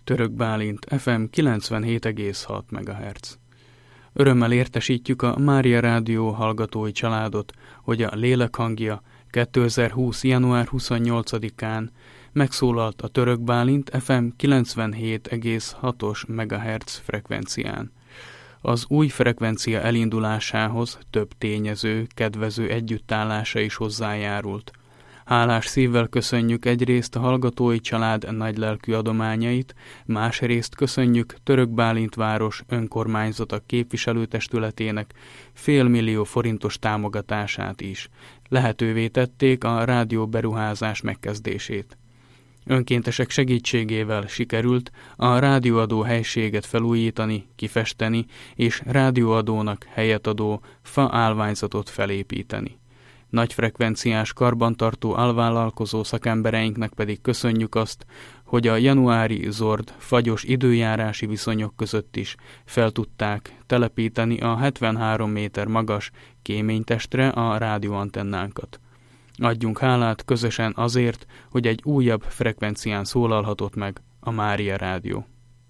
Török Bálint FM 97,6 MHz. Örömmel értesítjük a Mária Rádió hallgatói családot, hogy a Lélek hangja 2020. január 28-án megszólalt a Török Bálint FM 97,6-os MHz frekvencián. Az új frekvencia elindulásához több tényező, kedvező együttállása is hozzájárult. Hálás szívvel köszönjük egyrészt a hallgatói család nagylelkű adományait, másrészt köszönjük Török Bálint város önkormányzata képviselőtestületének $500 000 forintos támogatását is. Lehetővé tették a rádióberuházás megkezdését. Önkéntesek segítségével sikerült a rádióadó helységet felújítani, kifesteni és rádióadónak helyet adó fa állványzatot felépíteni. Nagyfrekvenciás karbantartó alvállalkozó szakembereinknek pedig köszönjük azt, hogy a januári zord, fagyos időjárási viszonyok között is fel tudták telepíteni a 73 méter magas kéménytestre a rádióantennánkat. Adjunk hálát közösen azért, hogy egy újabb frekvencián szólalhatott meg a Mária Rádió.